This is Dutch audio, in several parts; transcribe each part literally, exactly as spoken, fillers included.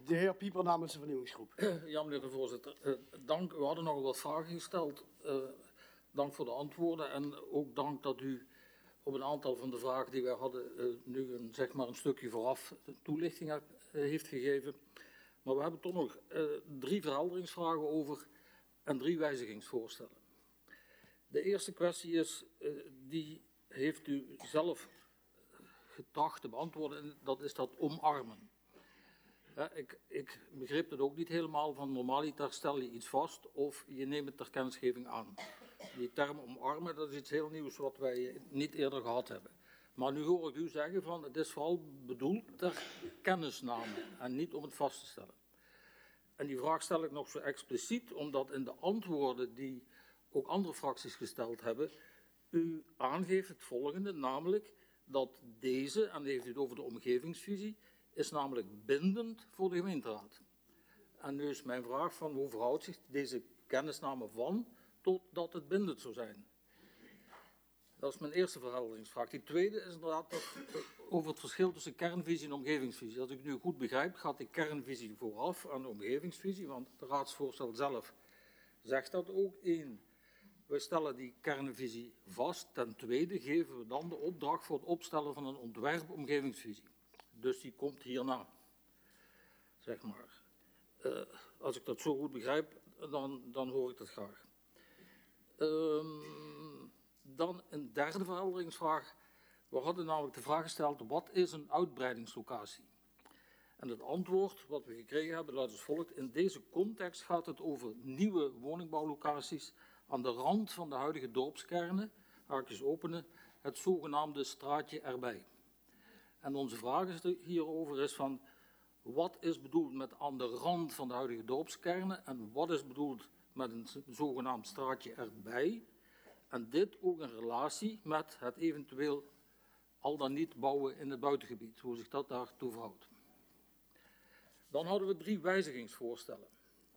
De heer Pieper namens de vernieuwingsgroep. Ja, meneer de voorzitter. Uh, dank. U hadden nog wat vragen gesteld. Uh, dank voor de antwoorden en ook dank dat u op een aantal van de vragen die wij hadden uh, nu een, zeg maar een stukje vooraf toelichting heb, uh, heeft gegeven. Maar we hebben toch nog uh, drie verhelderingsvragen over en drie wijzigingsvoorstellen. De eerste kwestie is, uh, die heeft u zelf getracht te beantwoorden, en dat is dat omarmen. Ja, ik, ik begreep het ook niet helemaal, van normaliter stel je iets vast of je neemt het ter kennisgeving aan. Die term omarmen, dat is iets heel nieuws wat wij niet eerder gehad hebben. Maar nu hoor ik u zeggen van het is vooral bedoeld ter kennisname en niet om het vast te stellen. En die vraag stel ik nog zo expliciet, omdat in de antwoorden die ook andere fracties gesteld hebben, u aangeeft het volgende, namelijk dat deze, en dan heeft u het over de omgevingsvisie, is namelijk bindend voor de gemeenteraad. En nu is mijn vraag van hoe verhoudt zich deze kennisname van tot dat het bindend zou zijn? Dat is mijn eerste verhelderingsvraag. Die tweede is inderdaad dat, over het verschil tussen kernvisie en omgevingsvisie. Als ik nu goed begrijp, gaat die kernvisie vooraf aan de omgevingsvisie, want het raadsvoorstel zelf zegt dat ook. Eén, wij stellen die kernvisie vast. Ten tweede geven we dan de opdracht voor het opstellen van een ontwerp omgevingsvisie. Dus die komt hierna, zeg maar. Uh, als ik dat zo goed begrijp, dan, dan hoor ik dat graag. Um, dan een derde verhelderingsvraag. We hadden namelijk de vraag gesteld, wat is een uitbreidingslocatie? En het antwoord wat we gekregen hebben luidt als volgt. In deze context gaat het over nieuwe woningbouwlocaties aan de rand van de huidige dorpskernen, haakjes openen, het zogenaamde straatje erbij. En onze vraag hierover is van, wat is bedoeld met aan de rand van de huidige dorpskernen en wat is bedoeld met een zogenaamd straatje erbij? En dit ook in relatie met het eventueel al dan niet bouwen in het buitengebied, hoe zich dat daartoe verhoudt. Dan hadden we drie wijzigingsvoorstellen.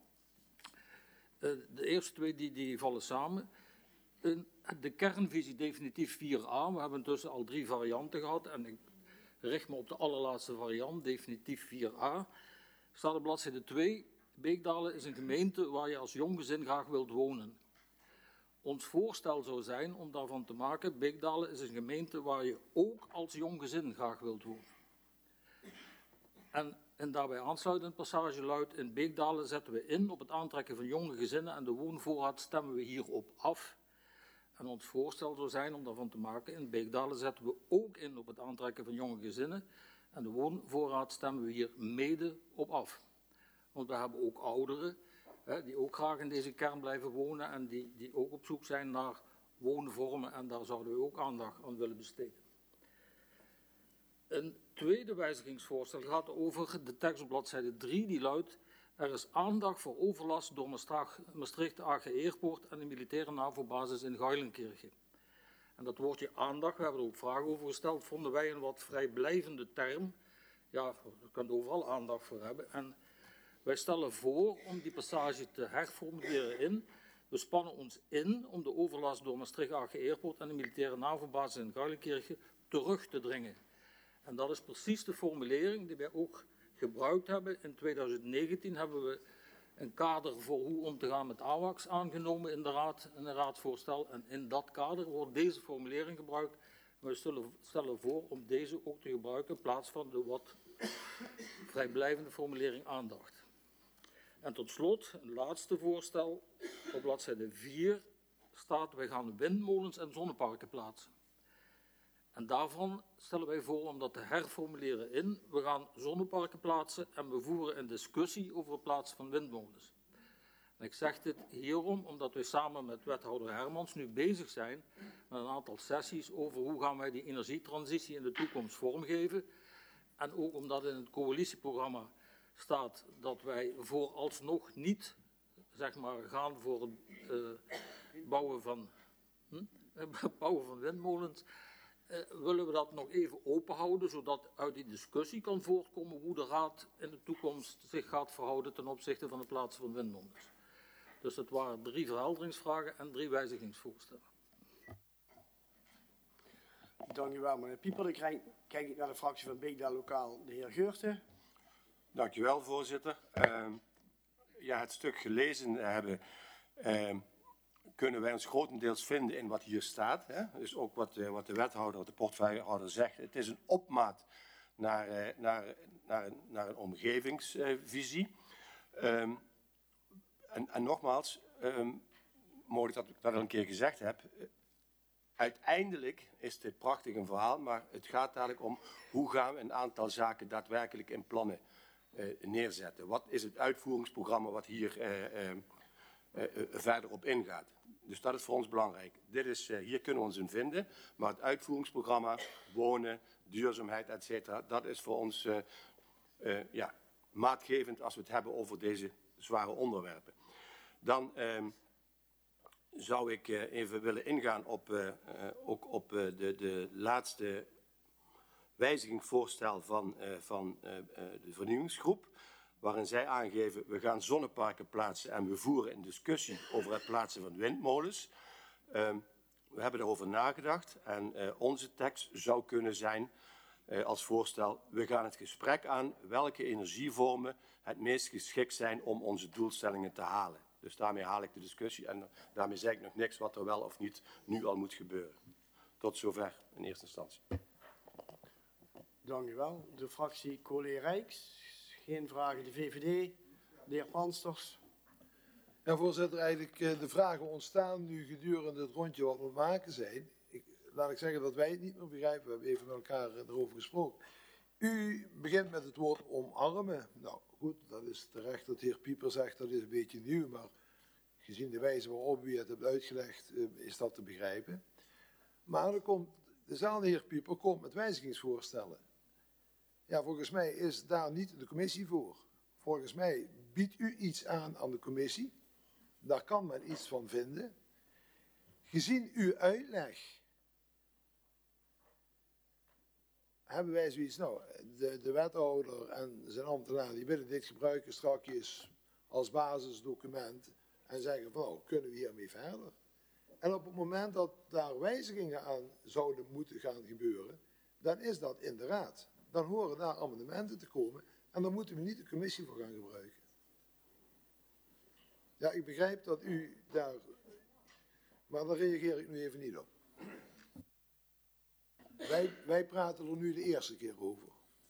De eerste twee die, die vallen samen. De kernvisie definitief vier a, we hebben intussen al drie varianten gehad en ik richt me op de allerlaatste variant, definitief vier a. Staat op bladzijde twee, Beekdalen is een gemeente waar je als jong gezin graag wilt wonen. Ons voorstel zou zijn om daarvan te maken, Beekdalen is een gemeente waar je ook als jong gezin graag wilt wonen. En, en daarbij aansluitend passage luidt, in Beekdalen zetten we in op het aantrekken van jonge gezinnen en de woonvoorraad stemmen we hierop af. En ons voorstel zou zijn om daarvan te maken, in Beekdalen zetten we ook in op het aantrekken van jonge gezinnen en de woonvoorraad stemmen we hier mede op af. Want we hebben ook ouderen, hè, die ook graag in deze kern blijven wonen en die, die ook op zoek zijn naar woonvormen en daar zouden we ook aandacht aan willen besteden. Een tweede wijzigingsvoorstel gaat over de tekst op bladzijde drie, die luidt, er is aandacht voor overlast door Maastricht A G Airport en de militaire NAVO-basis in Geilenkirchen. En dat woordje aandacht, we hebben er ook vragen over gesteld, vonden wij een wat vrijblijvende term. Ja, je kunt overal aandacht voor hebben. En wij stellen voor om die passage te herformuleren in. We spannen ons in om de overlast door Maastricht A G Airport en de militaire NAVO-basis in Geilenkirchen terug te dringen. En dat is precies de formulering die wij ook gebruikt hebben. In tweeduizend negentien hebben we een kader voor hoe om te gaan met AWACS aangenomen in de raad, in een raadsvoorstel. En in dat kader wordt deze formulering gebruikt. We stellen, stellen voor om deze ook te gebruiken in plaats van de wat vrijblijvende formulering aandacht. En tot slot, een laatste voorstel. Op bladzijde vier staat, wij gaan windmolens en zonneparken plaatsen. En daarvan stellen wij voor om dat te herformuleren in, we gaan zonneparken plaatsen en we voeren een discussie over het plaatsen van windmolens. En ik zeg dit hierom, omdat wij samen met wethouder Hermans nu bezig zijn met een aantal sessies over hoe gaan wij die energietransitie in de toekomst vormgeven. En ook omdat in het coalitieprogramma staat dat wij vooralsnog niet, zeg maar, gaan voor het uh, bouwen van, hm? bouwen van windmolens. Uh, willen we dat nog even open houden, zodat uit die discussie kan voortkomen hoe de Raad in de toekomst zich gaat verhouden ten opzichte van het plaatsen van windmolens. Dus het waren drie verhelderingsvragen en drie wijzigingsvoorstellen. Dank u wel, meneer Pieper. Dan kijk ik naar de fractie van Beekdalen Lokaal, de heer Geurten. Dankjewel, voorzitter. Uh, ja, het stuk gelezen hebben, uh, kunnen wij ons grotendeels vinden in wat hier staat. Hè? Dus ook wat, uh, wat de wethouder, wat de portefeuillehouder zegt. Het is een opmaat naar, uh, naar, naar, naar een omgevingsvisie. Uh, um, en, en nogmaals, um, mogelijk dat ik dat al een keer gezegd heb. Uiteindelijk is dit prachtig een verhaal, maar het gaat dadelijk om hoe gaan we een aantal zaken daadwerkelijk in plannen uh, neerzetten. Wat is het uitvoeringsprogramma wat hier uh, uh, uh, uh, verder op ingaat. Dus dat is voor ons belangrijk. Dit is, uh, hier kunnen we ons in vinden, maar het uitvoeringsprogramma, wonen, duurzaamheid, et cetera, dat is voor ons uh, uh, ja, maatgevend als we het hebben over deze zware onderwerpen. Dan uh, zou ik uh, even willen ingaan op, uh, uh, ook op uh, de, de laatste wijzigingsvoorstel van, uh, van uh, uh, de vernieuwingsgroep. Waarin zij aangeven, we gaan zonneparken plaatsen en we voeren een discussie over het plaatsen van windmolens. Uh, we hebben daarover nagedacht en uh, onze tekst zou kunnen zijn uh, als voorstel, we gaan het gesprek aan welke energievormen het meest geschikt zijn om onze doelstellingen te halen. Dus daarmee haal ik de discussie en daarmee zeg ik nog niks wat er wel of niet nu al moet gebeuren. Tot zover in eerste instantie. Dank u wel. De fractie Collé Rijks. Geen vragen. De V V D. De heer Pansters. Ja, voorzitter, eigenlijk de vragen ontstaan nu gedurende het rondje wat we maken zijn. Ik, laat ik zeggen dat wij het niet meer begrijpen. We hebben even met elkaar erover gesproken. U begint met het woord omarmen. Nou goed, dat is terecht dat de heer Pieper zegt dat is een beetje nieuw, maar gezien de wijze waarop u het hebt uitgelegd, is dat te begrijpen. Maar dan komt dezelfde heer Pieper komt met wijzigingsvoorstellen. Ja, volgens mij is daar niet de commissie voor. Volgens mij biedt u iets aan aan de commissie. Daar kan men iets van vinden. Gezien uw uitleg hebben wij zoiets, nou, de, de wethouder en zijn ambtenaren die willen dit gebruiken strakjes als basisdocument en zeggen van, nou, kunnen we hiermee verder? En op het moment dat daar wijzigingen aan zouden moeten gaan gebeuren, dan is dat in de raad. Dan horen daar amendementen te komen en dan moeten we niet de commissie voor gaan gebruiken. Ja, ik begrijp dat u daar, maar daar reageer ik nu even niet op. Wij, wij praten er nu de eerste keer over.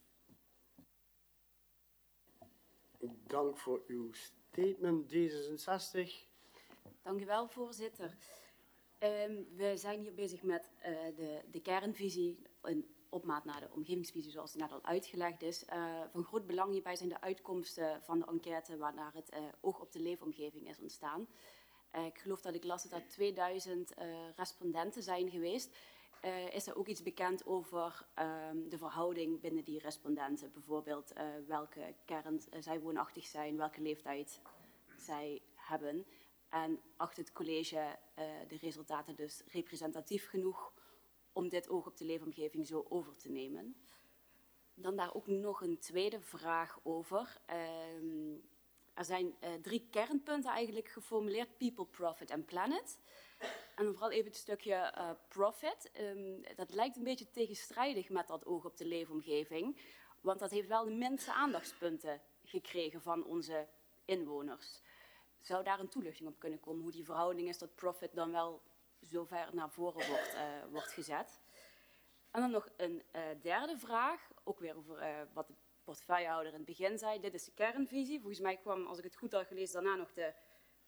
Dank voor uw statement, D zesenzestig. Dank u wel, voorzitter. Um, we zijn hier bezig met uh, de, de kernvisie, een opmaat naar de omgevingsvisie, zoals het net al uitgelegd is. Uh, van groot belang hierbij zijn de uitkomsten van de enquête waarnaar het uh, oog op de leefomgeving is ontstaan. Uh, ik geloof dat ik las dat er tweeduizend uh, respondenten zijn geweest. Uh, is er ook iets bekend over um, de verhouding binnen die respondenten? Bijvoorbeeld uh, welke kern uh, zij woonachtig zijn, welke leeftijd zij hebben. En acht het college uh, de resultaten dus representatief genoeg om dit oog op de leefomgeving zo over te nemen? Dan daar ook nog een tweede vraag over. Um, er zijn uh, drie kernpunten eigenlijk geformuleerd. People, profit en planet. En dan vooral even het stukje uh, profit. Um, dat lijkt een beetje tegenstrijdig met dat oog op de leefomgeving. Want dat heeft wel de minste aandachtspunten gekregen van onze inwoners. Zou daar een toelichting op kunnen komen? Hoe die verhouding is dat profit dan wel zo ver naar voren wordt, uh, wordt gezet. En dan nog een uh, derde vraag. Ook weer over uh, wat de portefeuillehouder in het begin zei. Dit is de kernvisie. Volgens mij kwam, als ik het goed had gelezen, daarna nog de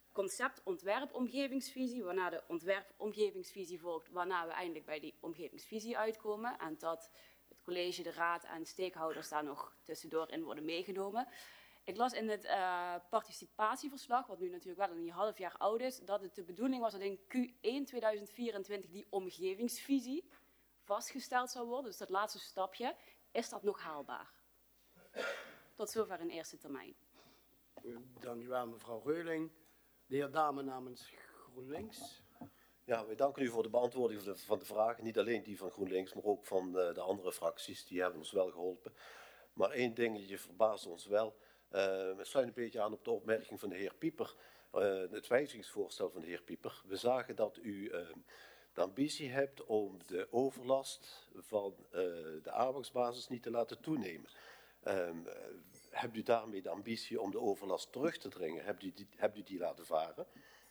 concept-ontwerp-omgevingsvisie, waarna de ontwerp-omgevingsvisie volgt, waarna we eindelijk bij die omgevingsvisie uitkomen. En dat het college, de raad en stakeholders daar nog tussendoor in worden meegenomen. Ik las in het uh, participatieverslag, wat nu natuurlijk wel een half jaar oud is, dat het de bedoeling was dat in Q één tweeduizend vierentwintig die omgevingsvisie vastgesteld zou worden. Dus dat laatste stapje, is dat nog haalbaar? Tot zover in eerste termijn. Dank u wel, mevrouw Reuling. De heer Dame namens GroenLinks. Ja, wij danken u voor de beantwoording van de, van de vragen. Niet alleen die van GroenLinks, maar ook van uh, de andere fracties. Die hebben ons wel geholpen. Maar één dingetje verbaast ons wel. Uh, het sluit een beetje aan op de opmerking van de heer Pieper. Uh, het wijzigingsvoorstel van de heer Pieper. We zagen dat u uh, de ambitie hebt om de overlast van uh, de arbeidsbasis niet te laten toenemen. Uh, hebt u daarmee de ambitie om de overlast terug te dringen? Hebt u die, hebt u die laten varen?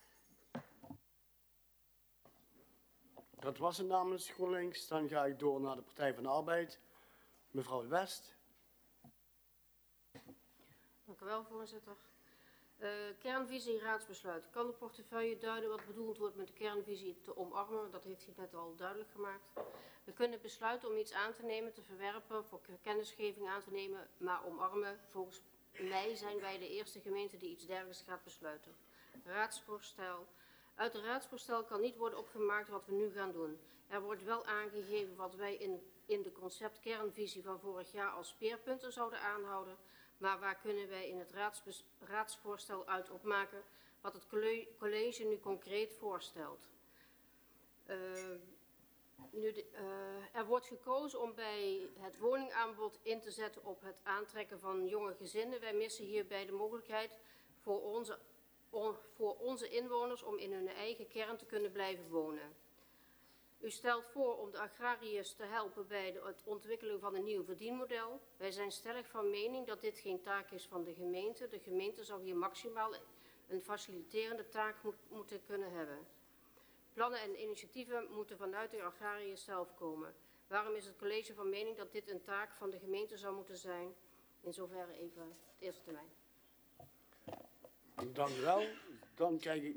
Dat was het namens GroenLinks. Dan ga ik door naar de Partij van de Arbeid. Mevrouw de West. Dank u wel, voorzitter. Uh, kernvisie raadsbesluit. Kan de portefeuille duiden wat bedoeld wordt met de kernvisie te omarmen? Dat heeft u net al duidelijk gemaakt. We kunnen besluiten om iets aan te nemen, te verwerpen, voor kennisgeving aan te nemen, maar omarmen. Volgens mij zijn wij de eerste gemeente die iets dergelijks gaat besluiten. Raadsvoorstel. Uit het raadsvoorstel kan niet worden opgemaakt wat we nu gaan doen. Er wordt wel aangegeven wat wij in, in de concept kernvisie van vorig jaar als speerpunten zouden aanhouden. Maar waar kunnen wij in het raads, raadsvoorstel uit opmaken wat het college nu concreet voorstelt? Uh, nu de, uh, er wordt gekozen om bij het woningaanbod in te zetten op het aantrekken van jonge gezinnen. Wij missen hierbij de mogelijkheid voor onze, on, voor onze inwoners om in hun eigen kern te kunnen blijven wonen. U stelt voor om de agrariërs te helpen bij de, het ontwikkelen van een nieuw verdienmodel. Wij zijn stellig van mening dat dit geen taak is van de gemeente. De gemeente zou hier maximaal een faciliterende taak moet, moeten kunnen hebben. Plannen en initiatieven moeten vanuit de agrariërs zelf komen. Waarom is het college van mening dat dit een taak van de gemeente zou moeten zijn? In zoverre even de eerste termijn. Dank u wel. Dan kijk ik